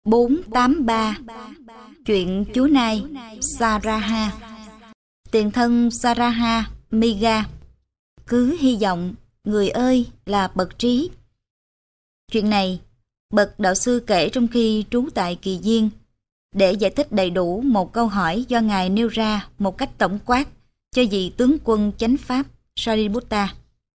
483. Chuyện chú Nai Saraha. Tiền thân Saraha Miga. Cứ hy vọng người ơi là bậc trí. Chuyện này bậc đạo sư kể trong khi trú tại Kỳ Viên để giải thích đầy đủ một câu hỏi do Ngài nêu ra một cách tổng quát cho vị tướng quân chánh pháp Sariputta.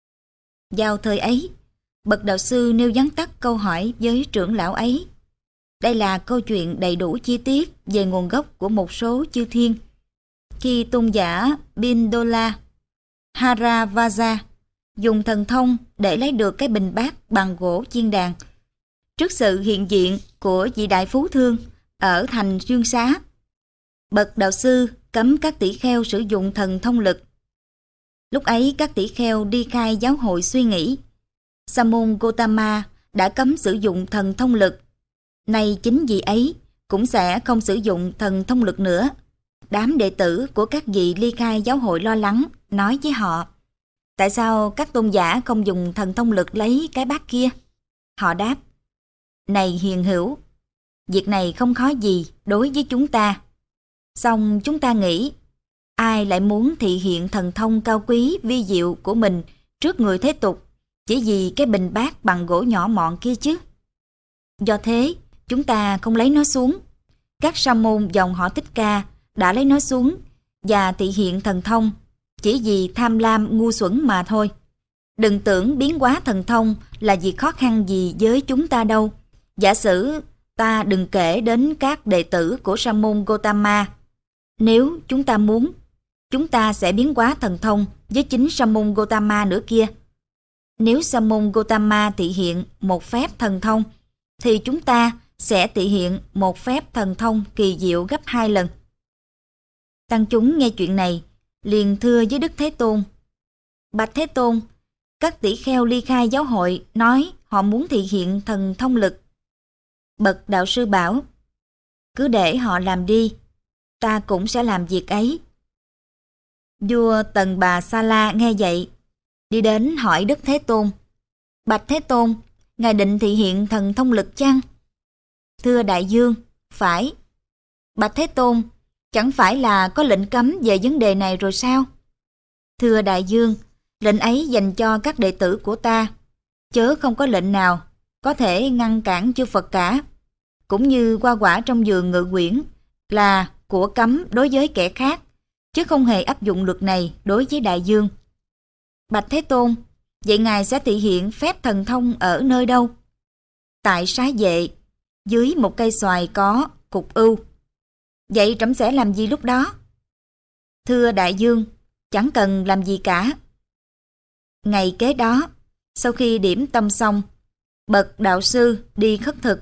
Vào thời ấy, bậc đạo sư nêu vắn tắt câu hỏi với trưởng lão ấy. Đây là câu chuyện đầy đủ chi tiết về nguồn gốc của một số chư thiên. Khi tôn giả Pindola Haravaja dùng thần thông để lấy được cái bình bát bằng gỗ chiên đàn trước sự hiện diện của vị đại phú thương ở thành Dương Xá, bậc đạo sư cấm các tỷ kheo sử dụng thần thông lực. Lúc ấy các tỷ kheo đi khai giáo hội suy nghĩ, Sa môn Gotama đã cấm sử dụng thần thông lực. Nay chính vì ấy cũng sẽ không sử dụng thần thông lực nữa. Đám đệ tử của các vị ly khai giáo hội lo lắng, nói với họ: tại sao các tôn giả không dùng thần thông lực lấy cái bát kia? Họ đáp: này hiền hữu, việc này không khó gì đối với chúng ta. Song chúng ta nghĩ, ai lại muốn thị hiện thần thông cao quý vi diệu của mình trước người thế tục chỉ vì cái bình bát bằng gỗ nhỏ mọn kia chứ? Do thế, chúng ta không lấy nó xuống. Các sa môn dòng họ Thích Ca đã lấy nó xuống và thị hiện thần thông chỉ vì tham lam ngu xuẩn mà thôi. Đừng tưởng biến hóa thần thông là việc khó khăn gì với chúng ta đâu. Giả sử ta đừng kể đến các đệ tử của Sa môn Gotama. Nếu chúng ta muốn, chúng ta sẽ biến hóa thần thông với chính Sa môn Gotama nữa kia. Nếu Sa môn Gotama thị hiện một phép thần thông, thì chúng ta sẽ thị hiện một phép thần thông kỳ diệu gấp 2 lần. Tăng chúng nghe chuyện này, liền thưa với Đức Thế Tôn: bạch Thế Tôn, các tỷ kheo ly khai giáo hội nói họ muốn thị hiện thần thông lực. Bậc đạo sư bảo: cứ để họ làm đi, ta cũng sẽ làm việc ấy. Vua Tần Bà Sa La nghe vậy, đi đến hỏi Đức Thế Tôn: bạch Thế Tôn, Ngài định thị hiện thần thông lực chăng? Thưa đại vương, phải. Bạch Thế Tôn, chẳng phải là có lệnh cấm về vấn đề này rồi sao? Thưa đại vương, lệnh ấy dành cho các đệ tử của ta, chớ không có lệnh nào có thể ngăn cản chư Phật cả. Cũng như hoa quả trong vườn Ngự Quyển là của cấm đối với kẻ khác, chứ không hề áp dụng luật này đối với đại vương. Bạch Thế Tôn, vậy Ngài sẽ thị hiện phép thần thông ở nơi đâu? Tại Xá Vệ, dưới một cây xoài có cục ưu. Vậy trẫm sẽ làm gì lúc đó? Thưa đại vương, chẳng cần làm gì cả. Ngày kế đó, sau khi điểm tâm xong, bậc đạo sư đi khất thực.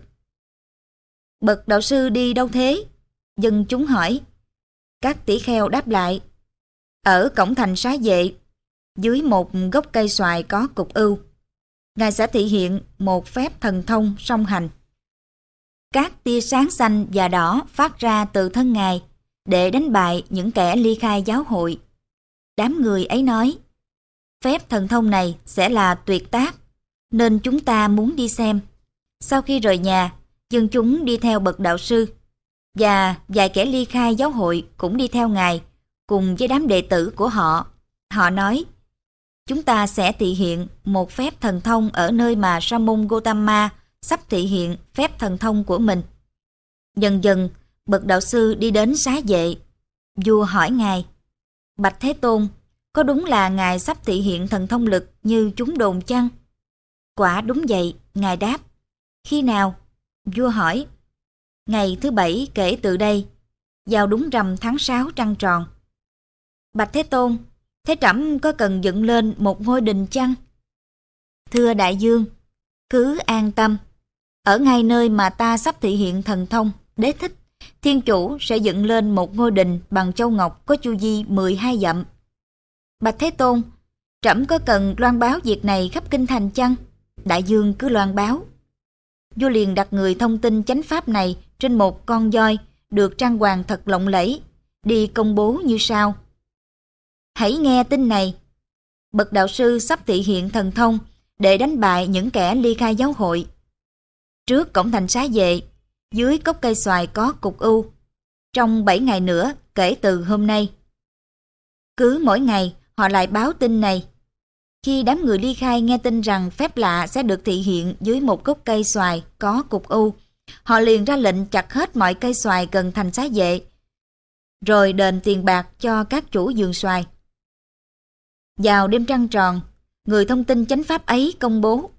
Bậc đạo sư đi đâu thế? Dân chúng hỏi. Các tỷ kheo đáp lại: ở cổng thành Xá Vệ, dưới một gốc cây xoài có cục ưu, Ngài sẽ thị hiện một phép thần thông song hành. Các tia sáng xanh và đỏ phát ra từ thân Ngài để đánh bại những kẻ ly khai giáo hội. Đám người ấy nói: phép thần thông này sẽ là tuyệt tác, nên chúng ta muốn đi xem. Sau khi rời nhà, dân chúng đi theo bậc đạo sư, và vài kẻ ly khai giáo hội cũng đi theo Ngài cùng với đám đệ tử của họ. Họ nói: chúng ta sẽ thị hiện một phép thần thông ở nơi mà Sa môn Gotama sắp thị hiện phép thần thông của mình. Dần dần, bậc đạo sư đi đến Xá Vệ. Vua hỏi Ngài: bạch Thế Tôn, có đúng là Ngài sắp thị hiện thần thông lực như chúng đồn chăng? Quả đúng vậy, Ngài đáp. Khi nào? Vua hỏi. Ngày thứ 7 kể từ đây, vào đúng rằm tháng 6 trăng tròn. Bạch Thế Tôn, thế trẫm có cần dựng lên một ngôi đình chăng? Thưa đại vương, cứ an tâm. Ở ngay nơi mà ta sắp thị hiện thần thông, Đế Thích, Thiên Chủ sẽ dựng lên một ngôi đình bằng châu ngọc có chu vi 12 dặm. Bạch Thế Tôn, trẫm có cần loan báo việc này khắp kinh thành chăng? Đại vương cứ loan báo. Vua liền đặt người thông tin chánh pháp này trên một con voi được trang hoàng thật lộng lẫy, đi công bố như sau: hãy nghe tin này. Bậc đạo sư sắp thị hiện thần thông để đánh bại những kẻ ly khai giáo hội. Trước cổng thành Xá Vệ, dưới gốc cây xoài có cục u, trong 7 ngày nữa kể từ hôm nay. Cứ mỗi ngày họ lại báo tin này. Khi đám người ly khai nghe tin rằng phép lạ sẽ được thị hiện dưới một gốc cây xoài có cục u, họ liền ra lệnh chặt hết mọi cây xoài gần thành xá vệ, rồi đền tiền bạc cho các chủ vườn xoài. Vào đêm trăng tròn, người thông tin chánh pháp ấy công bố: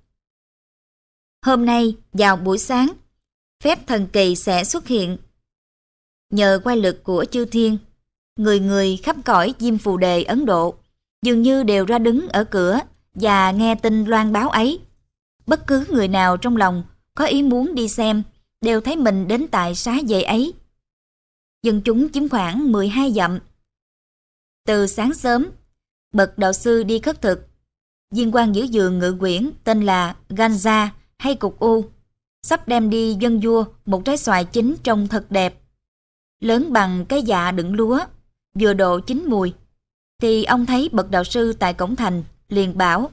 hôm nay vào buổi sáng, phép thần kỳ sẽ xuất hiện. Nhờ quay lực của chư thiên, người người khắp cõi Diêm Phù Đề Ấn Độ dường như đều ra đứng ở cửa và nghe tin loan báo ấy. Bất cứ người nào trong lòng có ý muốn đi xem đều thấy mình đến tại xá vệ ấy. Dân chúng chiếm khoảng 12 dặm. Từ sáng sớm, bậc đạo sư đi khất thực. Viên quan giữ vườn ngự quyển tên là Ganja hay Cục U sắp đem đi dâng vua một trái xoài chín trông thật đẹp, lớn bằng cái dạ đựng lúa, vừa độ chín mùi. Thì ông thấy bậc đạo sư tại cổng thành, liền bảo: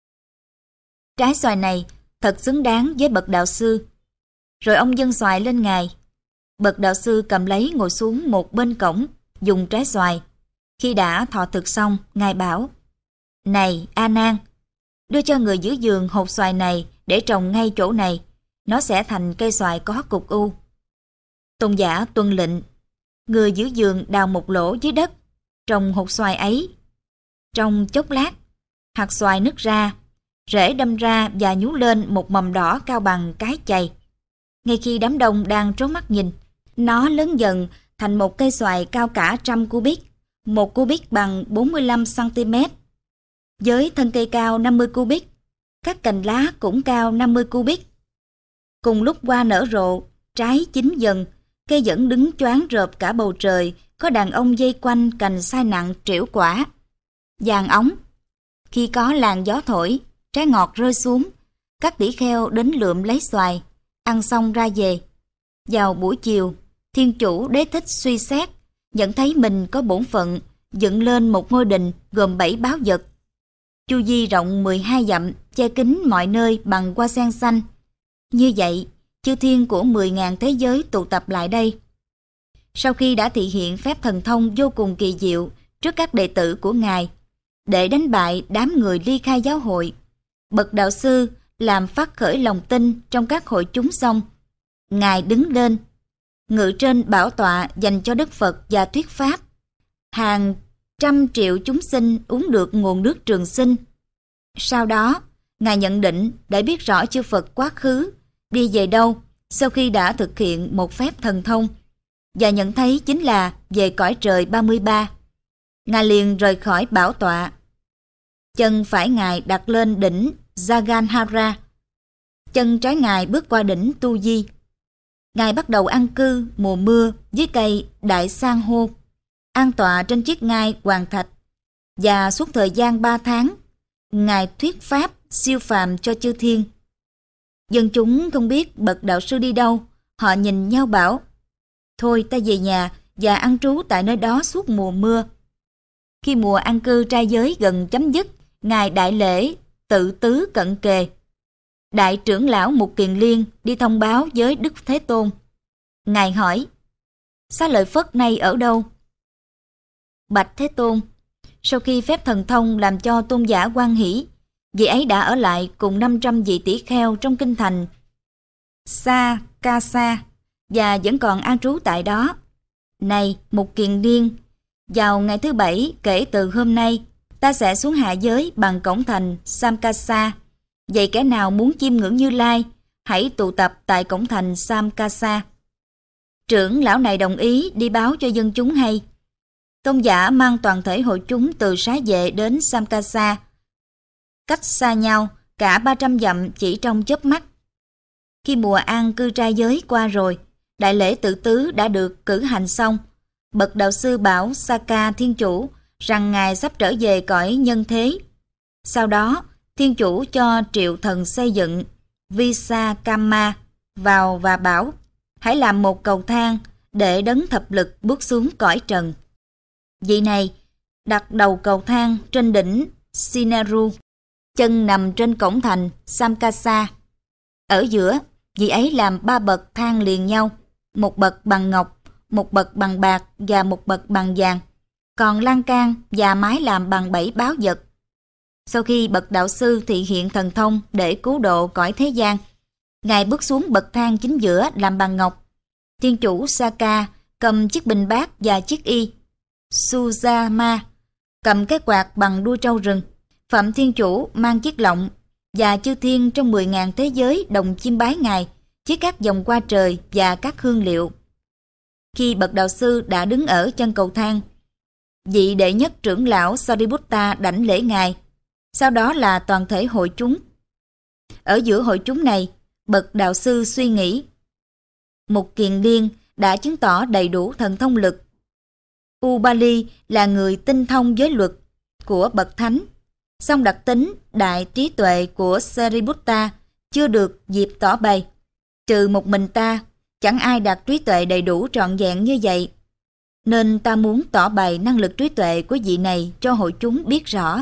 trái xoài này thật xứng đáng với bậc đạo sư. Rồi ông dâng xoài lên ngài. Bậc đạo sư cầm lấy ngồi xuống một bên cổng, dùng trái xoài. Khi đã thọ thực xong, ngài bảo: này A Nan, đưa cho người giữ vườn hột xoài này để trồng ngay chỗ này, nó sẽ thành cây xoài có cục u. Tôn giả tuân lệnh. Người giữ vườn đào một lỗ dưới đất, trồng hột xoài ấy. Trong chốc lát, hạt xoài nứt ra, rễ đâm ra và nhú lên một mầm đỏ cao bằng cái chày. Ngay khi đám đông đang trố mắt nhìn, nó lớn dần thành một cây xoài cao cả 100 cubic, một cubic bằng 45 cm. Với thân cây cao 50 cubic, các cành lá cũng cao 50 cubic. Cùng lúc hoa nở rộ, trái chín dần, cây vẫn đứng choáng rợp cả bầu trời, có đàn ông dây quanh cành sai nặng trĩu quả. Vàng óng. Khi có làn gió thổi, trái ngọt rơi xuống, các tỷ kheo đến lượm lấy xoài, ăn xong ra về. Vào buổi chiều, Thiên Chủ Đế Thích suy xét, nhận thấy mình có bổn phận dựng lên một ngôi đình gồm 7 báu vật. Chu vi rộng 12 dặm, che kín mọi nơi bằng hoa sen xanh. Như vậy, chư thiên của 10.000 thế giới tụ tập lại đây. Sau khi đã thị hiện phép thần thông vô cùng kỳ diệu trước các đệ tử của Ngài, để đánh bại đám người ly khai giáo hội, bậc đạo sư làm phát khởi lòng tin trong các hội chúng xong, Ngài đứng lên, ngự trên bảo tọa dành cho Đức Phật và thuyết pháp. Hàng trăm triệu chúng sinh uống được nguồn nước trường sinh. Sau đó, Ngài nhận định để biết rõ chư Phật quá khứ đi về đâu sau khi đã thực hiện một phép thần thông, và nhận thấy chính là về cõi trời 33. Ngài liền rời khỏi bảo tọa. Chân phải Ngài đặt lên đỉnh Jaganhara, chân trái Ngài bước qua đỉnh Tu Di. Ngài bắt đầu an cư mùa mưa dưới cây Đại San hô, an tọa trên chiếc ngai hoàng thạch, và suốt thời gian 3 tháng, Ngài thuyết pháp siêu phàm cho chư thiên. Dân chúng không biết bậc đạo sư đi đâu, họ nhìn nhau bảo: thôi ta về nhà và ăn trú tại nơi đó suốt mùa mưa. Khi mùa an cư trai giới gần chấm dứt, Ngài đại lễ tự tứ cận kề. Đại trưởng lão Mục Kiền Liên đi thông báo với Đức Thế Tôn. Ngài hỏi: xá lợi Phất này ở đâu? Bạch Thế Tôn, sau khi phép thần thông làm cho tôn giả hoan hỷ, vị ấy đã ở lại cùng 500 vị tỷ kheo trong kinh thành Sa-ca-sa và vẫn còn an trú tại đó. Này Mục Kiền Liên, vào ngày thứ 7 kể từ hôm nay, ta sẽ xuống hạ giới bằng cổng thành Samkasa. Vậy kẻ nào muốn chiêm ngưỡng Như Lai, hãy tụ tập tại cổng thành Samkasa. Trưởng lão này đồng ý đi báo cho dân chúng hay. Tôn giả mang toàn thể hội chúng từ Xá Vệ đến Samkasa, cách xa nhau cả 300 dặm chỉ trong chớp mắt. Khi mùa an cư trai giới qua rồi, đại lễ tự tứ đã được cử hành xong. Bậc đạo sư bảo Saka Thiên Chủ rằng Ngài sắp trở về cõi nhân thế. Sau đó, Thiên Chủ cho Triệu Thần xây dựng Visakama vào và bảo: hãy làm một cầu thang để đấng thập lực bước xuống cõi trần. Vị này đặt đầu cầu thang trên đỉnh Sinaru, chân nằm trên cổng thành Samkasa. Ở giữa, Vị ấy làm 3 bậc thang liền nhau, một bậc bằng ngọc, một bậc bằng bạc và một bậc bằng vàng. Còn lan can và mái làm bằng 7 báu vật. Sau khi bậc đạo sư thị hiện thần thông để cứu độ cõi thế gian, Ngài bước xuống bậc thang chính giữa làm bằng ngọc. Thiên chủ Saka cầm chiếc bình bát và chiếc y. Sujama cầm cái quạt bằng đuôi trâu rừng. Phạm Thiên Chủ mang chiếc lọng, và chư thiên trong 10.000 thế giới đồng chiêm bái Ngài với các vòng hoa trời và các hương liệu. Khi bậc đạo sư đã đứng ở chân cầu thang, vị đệ nhất trưởng lão Sariputta đảnh lễ Ngài, sau đó là toàn thể hội chúng. Ở giữa hội chúng này, bậc đạo sư suy nghĩ. Một kiền liên đã chứng tỏ đầy đủ thần thông lực. Ubali là người tinh thông với luật của bậc thánh, song đặc tính đại trí tuệ của Sariputta chưa được dịp tỏ bày. Trừ một mình ta, chẳng ai đạt trí tuệ đầy đủ trọn vẹn như vậy. Nên ta muốn tỏ bày năng lực trí tuệ của vị này cho hội chúng biết rõ.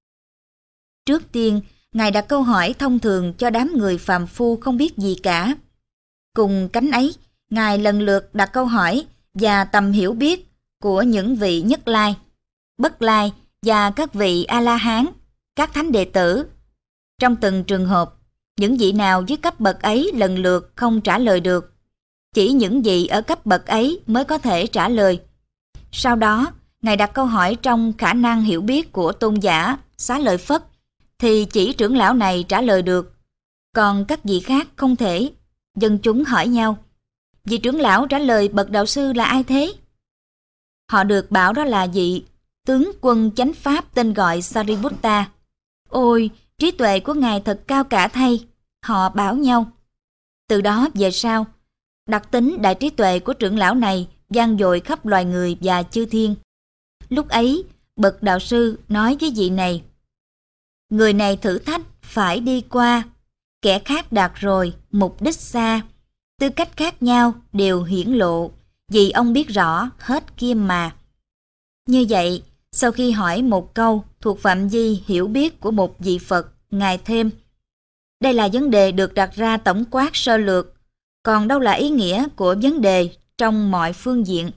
Trước tiên, Ngài đặt câu hỏi thông thường cho đám người phàm phu không biết gì cả. Cùng cánh ấy, Ngài lần lượt đặt câu hỏi và tầm hiểu biết của những vị Nhất Lai, Bất Lai và các vị A-la-hán, các thánh đệ tử. Trong từng trường hợp, những vị nào dưới cấp bậc ấy lần lượt không trả lời được. Chỉ những vị ở cấp bậc ấy mới có thể trả lời. Sau đó, Ngài đặt câu hỏi trong khả năng hiểu biết của tôn giả Xá Lợi Phất, thì chỉ trưởng lão này trả lời được. Còn các vị khác không thể. Dân chúng hỏi nhau, vị trưởng lão trả lời bậc đạo sư là ai thế? Họ được bảo đó là vị tướng quân chánh pháp tên gọi Sariputta. Ôi, trí tuệ của Ngài thật cao cả thay, họ bảo nhau. Từ đó về sau, đặc tính đại trí tuệ của trưởng lão này vang dội khắp loài người và chư thiên. Lúc ấy, bậc đạo sư nói với vị này, người này thử thách phải đi qua, kẻ khác đạt rồi, mục đích xa, tư cách khác nhau đều hiển lộ, vì ông biết rõ hết kia mà. Như vậy, sau khi hỏi một câu thuộc phạm vi hiểu biết của một vị Phật, Ngài thêm, đây là vấn đề được đặt ra tổng quát sơ lược, còn đâu là ý nghĩa của vấn đề trong mọi phương diện.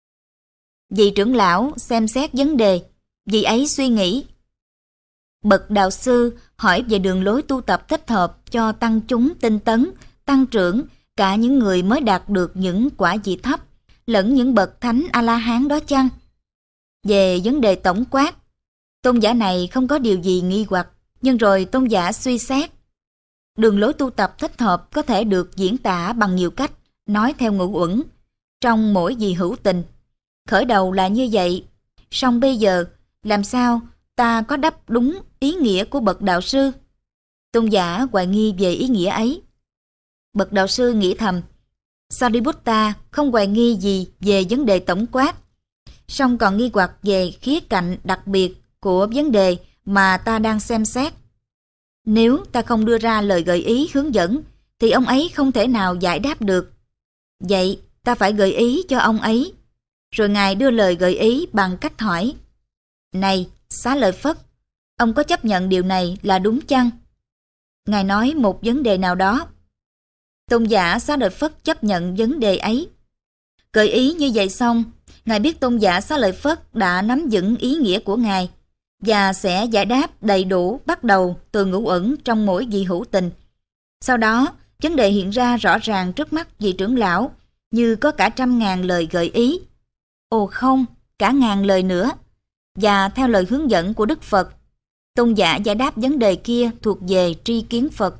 Vị trưởng lão xem xét vấn đề, vị ấy suy nghĩ. Bậc đạo sư hỏi về đường lối tu tập thích hợp cho tăng chúng tinh tấn, tăng trưởng, cả những người mới đạt được những quả vị thấp, lẫn những bậc thánh A-la-hán đó chăng? Về vấn đề tổng quát, tôn giả này không có điều gì nghi hoặc, nhưng rồi tôn giả suy xét. Đường lối tu tập thích hợp có thể được diễn tả bằng nhiều cách, nói theo ngữ uẩn, trong mỗi vị hữu tình. Khởi đầu là như vậy, song bây giờ, làm sao ta có đáp đúng ý nghĩa của bậc đạo sư? Tôn giả hoài nghi về ý nghĩa ấy. Bậc đạo sư nghĩ thầm, Sariputta không hoài nghi gì về vấn đề tổng quát, song còn nghi hoặc về khía cạnh đặc biệt của vấn đề mà ta đang xem xét. Nếu ta không đưa ra lời gợi ý hướng dẫn, thì ông ấy không thể nào giải đáp được. Vậy, ta phải gợi ý cho ông ấy. Rồi Ngài đưa lời gợi ý bằng cách hỏi, này, Xá Lợi Phất, ông có chấp nhận điều này là đúng chăng? Ngài nói một vấn đề nào đó. Tôn giả Xá Lợi Phất chấp nhận vấn đề ấy. Gợi ý như vậy xong, Ngài biết tôn giả Xá Lợi Phất đã nắm vững ý nghĩa của Ngài và sẽ giải đáp đầy đủ bắt đầu từ ngữ uẩn trong mỗi vị hữu tình. Sau đó, vấn đề hiện ra rõ ràng trước mắt vị trưởng lão như có cả 100.000 lời gợi ý. Ồ không, cả ngàn lời nữa. Và theo lời hướng dẫn của Đức Phật, tôn giả giải đáp vấn đề kia thuộc về tri kiến Phật.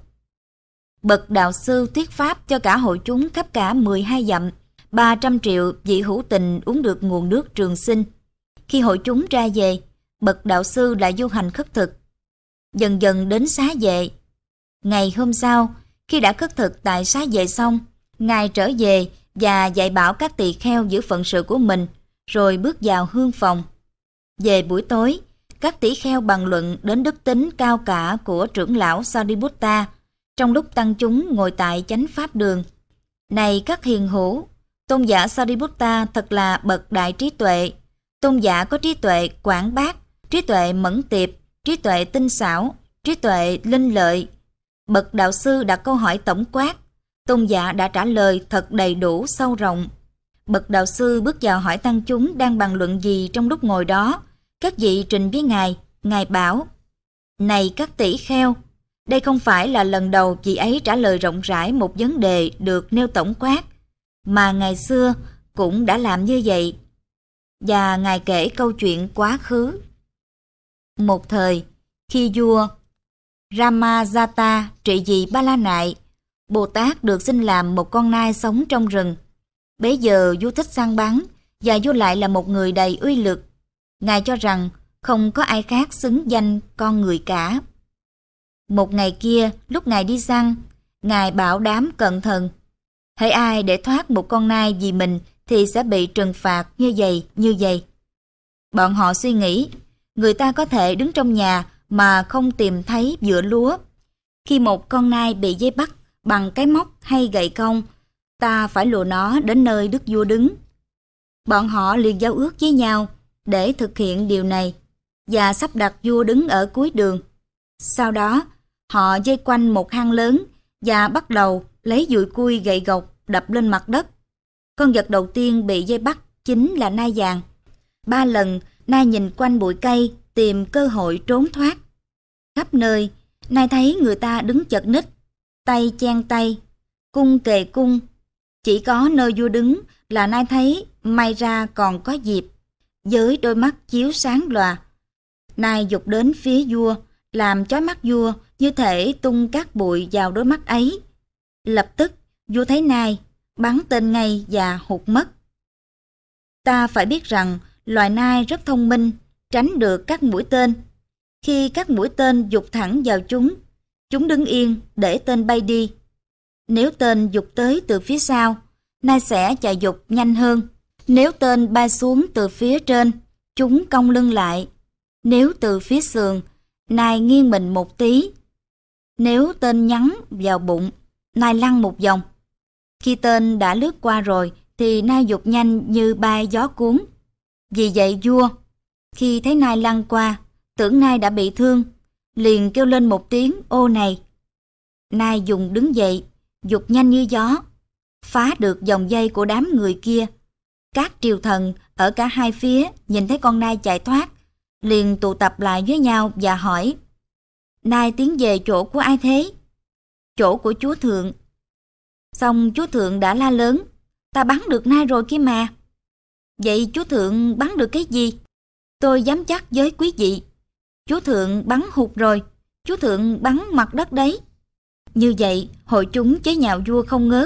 Bậc đạo sư thuyết pháp cho cả hội chúng khắp cả 12 dặm, 300 triệu vị hữu tình uống được nguồn nước trường sinh. Khi hội chúng ra về, bậc đạo sư lại du hành khất thực. Dần dần đến xá vệ. Ngày hôm sau, khi đã khất thực tại xá vệ xong, Ngài trở về và dạy bảo các tỳ kheo giữ phận sự của mình, rồi bước vào hương phòng. Về buổi tối, các tỷ kheo bàn luận đến đức tính cao cả của trưởng lão Sariputta trong lúc tăng chúng ngồi tại chánh pháp đường. Này các hiền hữu, tôn giả Sariputta thật là bậc đại trí tuệ. Tôn giả có trí tuệ quảng bác, trí tuệ mẫn tiệp, trí tuệ tinh xảo, trí tuệ linh lợi. Bậc đạo sư đặt câu hỏi tổng quát, Tôn giả đã trả lời thật đầy đủ sâu rộng. Bậc đạo sư bước vào hỏi tăng chúng đang bàn luận gì trong lúc ngồi đó. Các vị trình với Ngài, Ngài bảo: Này các tỷ kheo, đây không phải là lần đầu vị ấy trả lời rộng rãi một vấn đề được nêu tổng quát, mà ngày xưa cũng đã làm như vậy. Và Ngài kể câu chuyện quá khứ. Một thời, khi vua Ramajata trị vì Ba La Nại, Bồ Tát được sinh làm một con nai sống trong rừng. Bấy giờ vua thích săn bắn, và vua lại là một người đầy uy lực. Ngài cho rằng không có ai khác xứng danh con người cả. Một ngày kia, lúc Ngài đi săn, Ngài bảo đám cận thần: hễ ai để thoát một con nai vì mình thì sẽ bị trừng phạt như vậy, như vậy. Bọn họ suy nghĩ, người ta có thể đứng trong nhà mà không tìm thấy vựa lúa. Khi một con nai bị dây bắt bằng cái móc hay gậy công, ta phải lùa nó đến nơi đức vua đứng. Bọn họ liền giao ước với nhau để thực hiện điều này và sắp đặt vua đứng ở cuối đường. Sau đó, họ vây quanh một hang lớn và bắt đầu lấy dùi cui gậy gộc đập lên mặt đất. Con vật đầu tiên bị dây bắt chính là nai vàng. 3 lần, nai nhìn quanh bụi cây tìm cơ hội trốn thoát. Khắp nơi, nai thấy người ta đứng chật ních, tay chen tay, cung kề cung. Chỉ có nơi vua đứng là nai thấy may ra còn có dịp. Với đôi mắt chiếu sáng lòa, nai giục đến phía vua, làm chói mắt vua như thể tung cát bụi vào đôi mắt ấy. Lập tức, vua thấy nai, bắn tên ngay và hụt mất. Ta phải biết rằng loài nai rất thông minh, tránh được các mũi tên. Khi các mũi tên giục thẳng vào chúng đứng yên để tên bay đi. Nếu tên giục tới từ phía sau, nai sẽ chạy giục nhanh hơn. Nếu tên bay xuống từ phía trên, chúng cong lưng lại. Nếu từ phía sườn, nai nghiêng mình một tí. Nếu tên nhắm vào bụng, nai lăn một vòng. Khi tên đã lướt qua rồi, thì nai giục nhanh như bay gió cuốn. Vì vậy vua, khi thấy nai lăn qua, tưởng nai đã bị thương, liền kêu lên một tiếng ô này. Nai dùng đứng dậy, giục nhanh như gió, phá được vòng dây của đám người kia. Các triều thần ở cả hai phía nhìn thấy con nai chạy thoát, liền tụ tập lại với nhau và hỏi: Nai tiến về chỗ của ai thế? Chỗ của chúa thượng. Xong chúa thượng đã la lớn: Ta bắn được nai rồi kia mà. Vậy chúa thượng bắn được cái gì? Tôi dám chắc với quý vị, chúa thượng bắn hụt rồi, chúa thượng bắn mặt đất đấy. Như vậy, hội chúng chế nhạo vua không ngớt.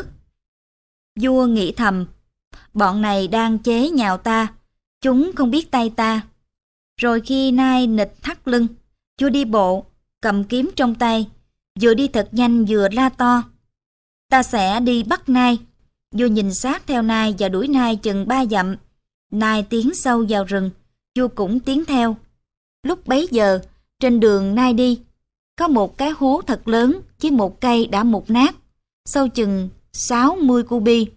Vua nghĩ thầm, bọn này đang chế nhạo ta, chúng không biết tay ta. Rồi khi nai nịch thắt lưng, vua đi bộ, cầm kiếm trong tay, vừa đi thật nhanh vừa la to: Ta sẽ đi bắt nai. Vua nhìn sát theo nai và đuổi nai chừng 3 dặm. Nai tiến sâu vào rừng, vua cũng tiến theo. Lúc bấy giờ, trên đường nai đi, có một cái hố thật lớn với một cây đã mục nát, sâu chừng 60 cubi.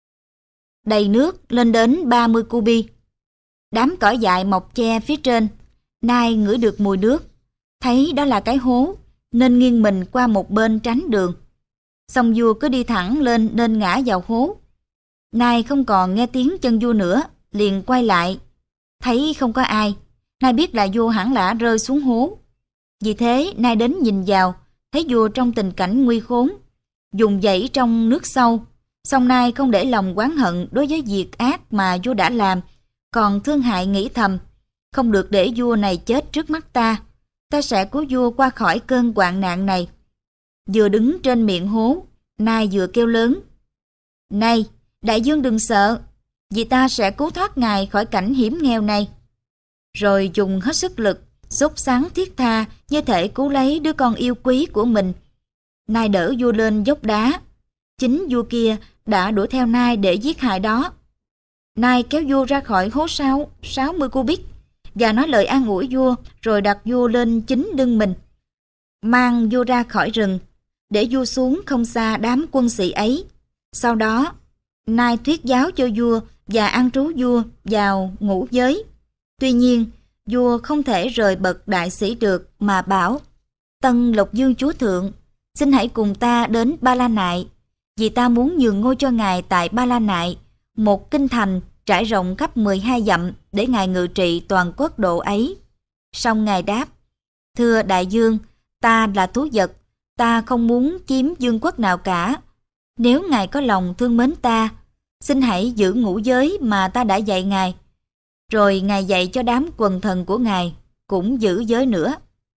Đầy nước lên đến 30 cubi. Đám cỏ dại mọc che phía trên. Nai ngửi được mùi nước, thấy đó là cái hố, nên nghiêng mình qua một bên tránh đường. Xong vua cứ đi thẳng lên nên ngã vào hố. Nai không còn nghe tiếng chân vua nữa, liền quay lại. Thấy không có ai, Nai biết là vua hẳn đã rơi xuống hố. Vì thế Nai đến nhìn vào, thấy vua trong tình cảnh nguy khốn, dùng dãy trong nước sâu. Song Nai không để lòng oán hận đối với việc ác mà vua đã làm, còn thương hại nghĩ thầm: không được để vua này chết trước mắt ta, ta sẽ cứu vua qua khỏi cơn hoạn nạn này. Vừa đứng trên miệng hố, Nai vừa kêu lớn: Này, đại vương đừng sợ, vì ta sẽ cứu thoát ngài khỏi cảnh hiểm nghèo này. Rồi dùng hết sức lực, sốt sắng thiết tha như thể cứu lấy đứa con yêu quý của mình. Nai đỡ vua lên dốc đá. Chính vua kia đã đuổi theo Nai để giết hại đó. Nai kéo vua ra khỏi hố 60 cubic và nói lời an ủi vua, rồi đặt vua lên chính lưng mình, mang vua ra khỏi rừng, để vua xuống không xa đám quân sĩ ấy. Sau đó, Nai thuyết giáo cho vua và an trú vua vào ngũ giới. Tuy nhiên, vua không thể rời bậc đại sĩ được mà bảo: Tân Lộc Dương chúa thượng, xin hãy cùng ta đến Ba La Nại, vì ta muốn nhường ngôi cho ngài tại Ba La Nại, một kinh thành trải rộng khắp 12 dặm để ngài ngự trị toàn quốc độ ấy. Song ngài đáp: Thưa đại dương, ta là thú vật, ta không muốn chiếm vương quốc nào cả. Nếu ngài có lòng thương mến ta, xin hãy giữ ngũ giới mà ta đã dạy ngài. Rồi ngài dạy cho đám quần thần của ngài cũng giữ giới nữa.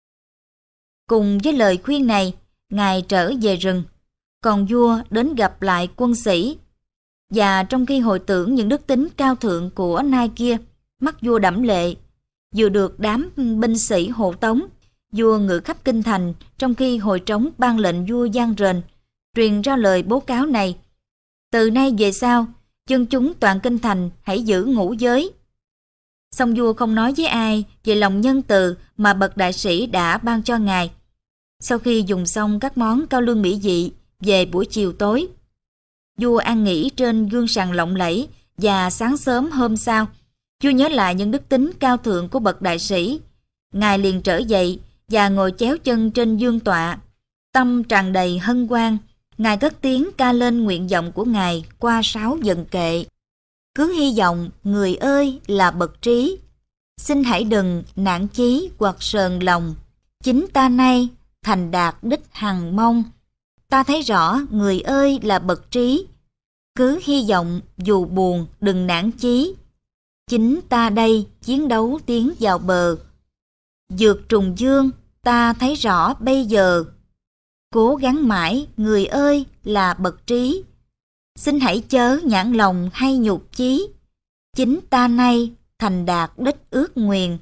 Cùng với lời khuyên này, ngài trở về rừng, còn vua đến gặp lại quân sĩ. Và trong khi hồi tưởng những đức tính cao thượng của nai kia, mắt vua đẫm lệ. Vừa được đám binh sĩ hộ tống, vua ngự khắp kinh thành, trong khi hồi trống ban lệnh vua vang rền, truyền ra lời bố cáo này: Từ nay về sau, dân chúng toàn kinh thành hãy giữ ngũ giới. Song vua không nói với ai về lòng nhân từ mà bậc đại sĩ đã ban cho ngài. Sau khi dùng xong các món cao lương mỹ vị, về buổi chiều tối, vua an nghỉ trên gương sàn lộng lẫy, và sáng sớm hôm sau, vua nhớ lại những đức tính cao thượng của bậc đại sĩ. Ngài liền trở dậy và ngồi chéo chân trên dương tọa, tâm tràn đầy hân hoan. Ngài cất tiếng ca lên nguyện vọng của ngài qua 6 vần kệ: Cứ hy vọng người ơi là bậc trí, xin hãy đừng nản chí hoặc sờn lòng. Chính ta nay thành đạt đích hằng mong, ta thấy rõ người ơi là bậc trí. Cứ hy vọng dù buồn đừng nản chí, chính ta đây chiến đấu tiến vào bờ. Vượt trùng dương ta thấy rõ bây giờ, cố gắng mãi người ơi là bậc trí. Xin hãy chớ nhãn lòng hay nhục chí, chính ta nay thành đạt đích ước nguyền.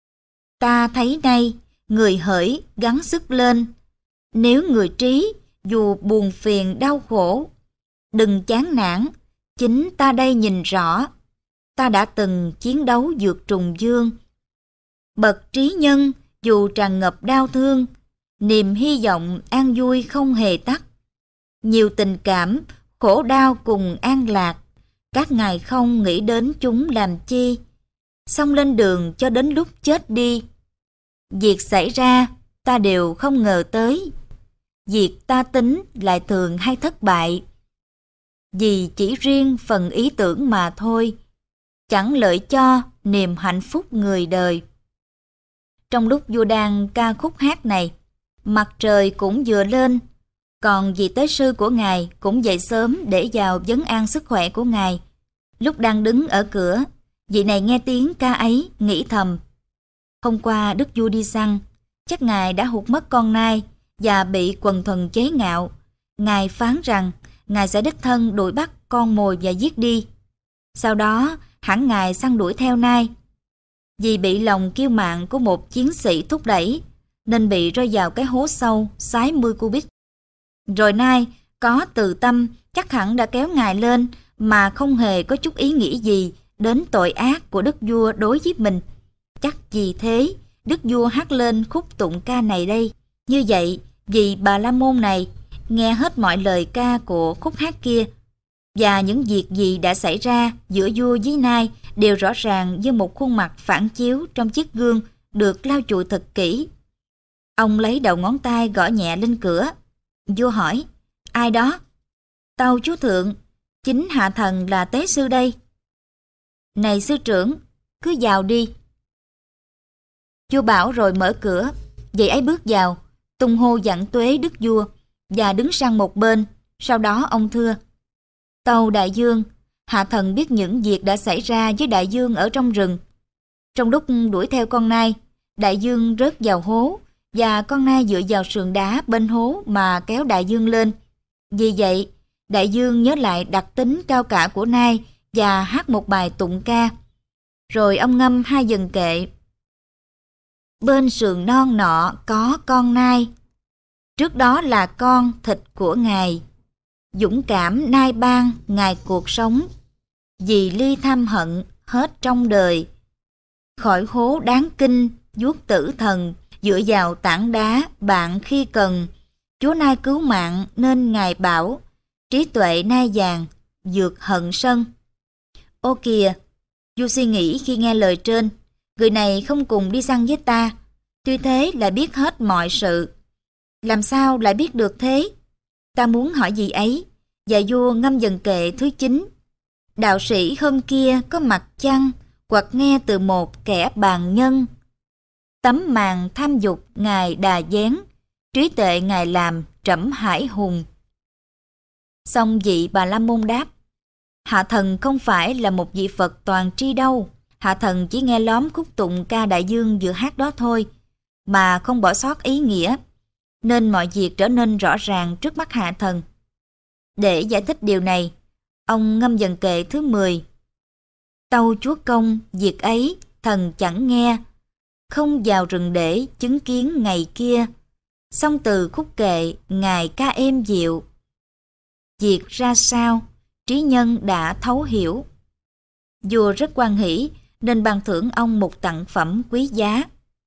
Ta thấy nay người hỡi gắng sức lên, nếu người trí dù buồn phiền đau khổ, đừng chán nản, chính ta đây nhìn rõ, ta đã từng chiến đấu vượt trùng dương. Bậc trí nhân dù tràn ngập đau thương, niềm hy vọng an vui không hề tắt. Nhiều tình cảm, khổ đau cùng an lạc, các ngài không nghĩ đến chúng làm chi, xong lên đường cho đến lúc chết đi. Việc xảy ra ta đều không ngờ tới, việc ta tính lại thường hay thất bại, vì chỉ riêng phần ý tưởng mà thôi, chẳng lợi cho niềm hạnh phúc người đời. Trong lúc vua đang ca khúc hát này, mặt trời cũng vừa lên, còn vị tế sư của ngài cũng dậy sớm để vào vấn an sức khỏe của ngài. Lúc đang đứng ở cửa, vị này nghe tiếng ca ấy, nghĩ thầm: Hôm qua đức vua đi săn, chắc ngài đã hụt mất con nai và bị quần thần chế ngạo. Ngài phán rằng ngài sẽ đích thân đuổi bắt con mồi và giết đi. Sau đó hẳn ngài săn đuổi theo nai. Vì bị lòng kiêu mạn của một chiến sĩ thúc đẩy, nên bị rơi vào cái hố sâu 60 cubit. Rồi nai có từ tâm chắc hẳn đã kéo ngài lên, mà không hề có chút ý nghĩ gì đến tội ác của đức vua đối với mình. Chắc vì thế đức vua hát lên khúc tụng ca này đây. Như vậy, vì Bà La Môn này nghe hết mọi lời ca của khúc hát kia, và những việc gì đã xảy ra giữa vua với nai đều rõ ràng như một khuôn mặt phản chiếu trong chiếc gương được lau chùi thật kỹ. Ông lấy đầu ngón tay gõ nhẹ lên cửa. Vua hỏi: Ai đó? Tâu chúa thượng, chính hạ thần là tế sư đây. Này sư trưởng, cứ vào đi. Vua bảo rồi mở cửa. Vậy ấy bước vào, tung hô dặn tuế đức vua và đứng sang một bên. Sau đó ông thưa: Tâu đại dương, hạ thần biết những việc đã xảy ra với đại dương ở trong rừng. Trong lúc đuổi theo con nai, đại dương rớt vào hố, và con nai dựa vào sườn đá bên hố mà kéo đại dương lên. Vì vậy, đại dương nhớ lại đặc tính cao cả của nai và hát một bài tụng ca. Rồi ông ngâm 2 vần kệ: Bên sườn non nọ có con nai, trước đó là con thịt của ngài. Dũng cảm nai ban ngài cuộc sống, vì ly tham hận hết trong đời. Khỏi hố đáng kinh vuốt tử thần, dựa vào tảng đá bạn khi cần. Chúa nai cứu mạng nên ngài bảo, trí tuệ nai vàng vượt hận sân. Ô kìa, vua suy nghĩ khi nghe lời trên, người này không cùng đi săn với ta, tuy thế lại biết hết mọi sự. Làm sao lại biết được thế? Ta muốn hỏi gì ấy, Và vua Ngâm Dần Kệ thứ 9. Đạo sĩ hôm kia có mặt chăng, hoặc nghe từ một kẻ bàn nhân. Tấm màn tham dục ngài đà dán, trí tuệ ngài làm trẫm hải hùng. Xong vị Bà La Môn đáp: Hạ thần không phải là một vị Phật toàn tri đâu. Hạ thần chỉ nghe lóm khúc tụng ca đại dương vừa hát đó thôi, mà không bỏ sót ý nghĩa, nên mọi việc trở nên rõ ràng trước mắt hạ thần. Để giải thích điều này, ông Ngâm Dần Kệ thứ 10: Tâu chúa công, việc ấy thần chẳng nghe, không vào rừng để chứng kiến ngày kia. Xong từ khúc kệ ngài ca êm dịu, việc ra sao trí nhân đã thấu hiểu. Vua rất hoan hỷ nên ban thưởng ông một tặng phẩm quý giá.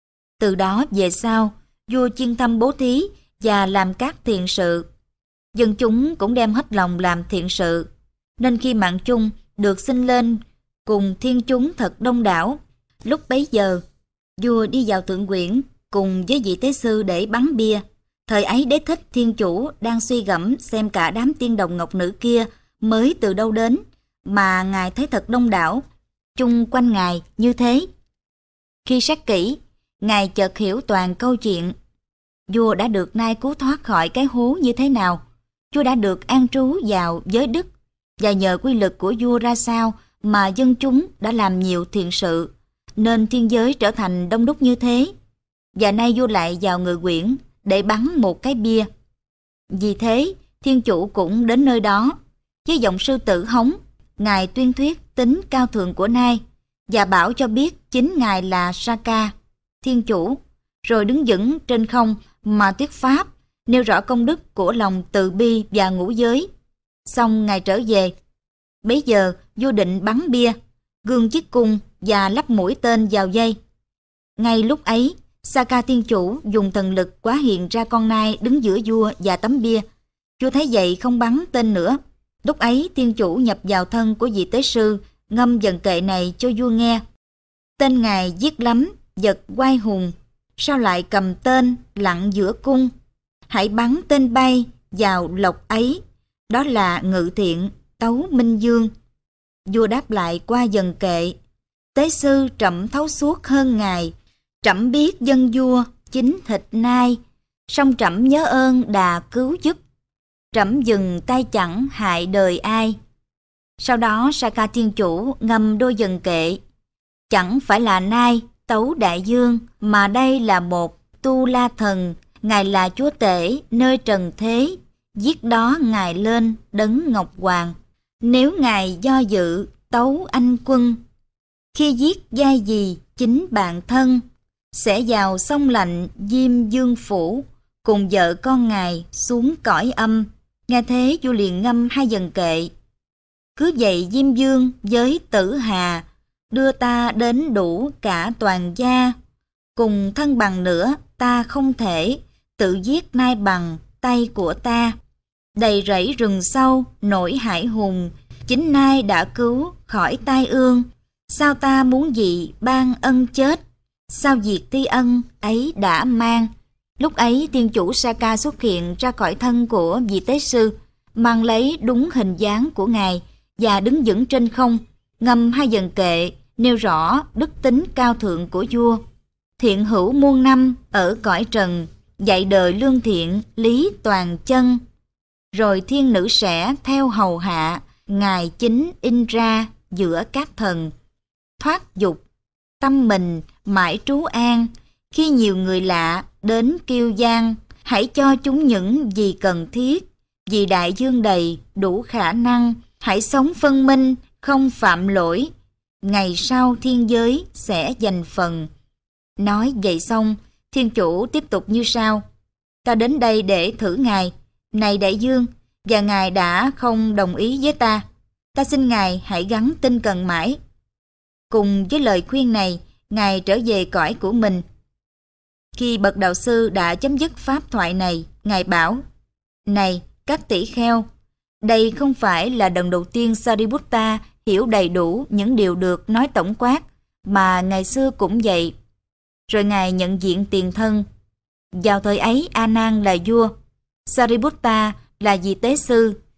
Từ đó về sau, vua chuyên tâm bố thí và làm các thiện sự. Dân chúng cũng đem hết lòng làm thiện sự, nên khi mạng chung được sinh lên cùng thiên chúng thật đông đảo. Lúc bấy giờ, vua đi vào Thượng Quyển cùng với vị tế sư để bắn bia. Thời ấy Đế Thích Thiên Chủ đang suy gẫm xem cả đám tiên đồng ngọc nữ kia mới từ đâu đến, mà ngài thấy thật đông đảo chung quanh ngài như thế. Khi xét kỹ, ngài chợt hiểu toàn câu chuyện. Vua đã được nay cứu thoát khỏi cái hố như thế nào, vua đã được an trú vào giới đức, và nhờ quy lực của vua ra sao mà dân chúng đã làm nhiều thiện sự, nên thiên giới trở thành đông đúc như thế. Và nay vua lại vào Ngự Quyển để bắn một cái bia. Vì thế, Thiên Chủ cũng đến nơi đó. Với giọng sư tử hống, ngài tuyên thuyết tính cao thượng của Nai, và bảo cho biết chính ngài là Saka, Thiên Chủ, rồi đứng vững trên không mà thuyết pháp, nêu rõ công đức của lòng từ bi và ngũ giới. Xong ngài trở về. Bấy giờ vua định bắn bia, gương chiếc cung và lắp mũi tên vào dây. Ngay lúc ấy, Saka Thiên Chủ dùng thần lực quá hiện ra con nai đứng giữa vua và tấm bia. Vua thấy vậy không bắn tên nữa. Lúc ấy Thiên Chủ nhập vào thân của vị tế sư, ngâm dần kệ này cho vua nghe. Tên ngài giết lắm, vật oai hùng, sao lại cầm tên lặng giữa cung? Hãy bắn tên bay vào lộc ấy, đó là Ngự Thiện, Tấu Minh Dương. Vua đáp lại qua dần kệ: Tế sư trẫm thấu suốt hơn ngài, trẫm biết dân vua chính thịt nai, song trẫm nhớ ơn đà cứu giúp, trẫm dừng tay chẳng hại đời ai. Sau đó Saka Thiên Chủ ngâm đôi dần kệ: Chẳng phải là nai tấu đại dương, mà đây là một tu la thần, ngài là chúa tể nơi trần thế, giết đó ngài lên đấng ngọc hoàng. Nếu ngài do dự tấu anh quân, khi giết giai gì chính bạn thân, sẽ vào sông lạnh Diêm Dương Phủ, cùng vợ con ngài xuống cõi âm. Nghe thế vua liền ngâm hai dần kệ: Cứ vậy Diêm Dương với Tử Hà, đưa ta đến đủ cả toàn gia, cùng thân bằng nữa ta không thể, tự giết nai bằng tay của ta. Đầy rẫy rừng sâu nổi hải hùng, chính nai đã cứu khỏi tai ương. Sao ta muốn gì ban ân chết, sao diệt ti ân ấy đã mang. Lúc ấy Thiên Chủ Saka xuất hiện ra khỏi thân của vị tế sư, mang lấy đúng hình dáng của ngài và đứng vững trên không, ngâm hai dần kệ nêu rõ đức tính cao thượng của vua. Thiện hữu muôn năm ở cõi trần, dạy đời lương thiện lý toàn chân. Rồi thiên nữ sẽ theo hầu hạ, ngài chính in ra giữa các thần. Thoát dục, tâm mình mãi trú an, khi nhiều người lạ đến kiêu giang, hãy cho chúng những gì cần thiết. Vì đại dương đầy đủ khả năng, hãy sống phân minh, không phạm lỗi. Ngày sau thiên giới sẽ giành phần. Nói vậy xong, Thiên Chủ tiếp tục như sau: Ta đến đây để thử ngài, này đại dương, và ngài đã không đồng ý với ta. Ta xin ngài hãy gắng tinh cần mãi. Cùng với lời khuyên này, ngài trở về cõi của mình. Khi bậc đạo sư đã chấm dứt pháp thoại này, ngài bảo: Này các tỷ kheo, đây không phải là lần đầu tiên Sariputta hiểu đầy đủ những điều được nói tổng quát, mà ngày xưa cũng vậy. Rồi ngài nhận diện tiền thân. Vào thời ấy A Nan là vua, Sariputta là vị tế sư,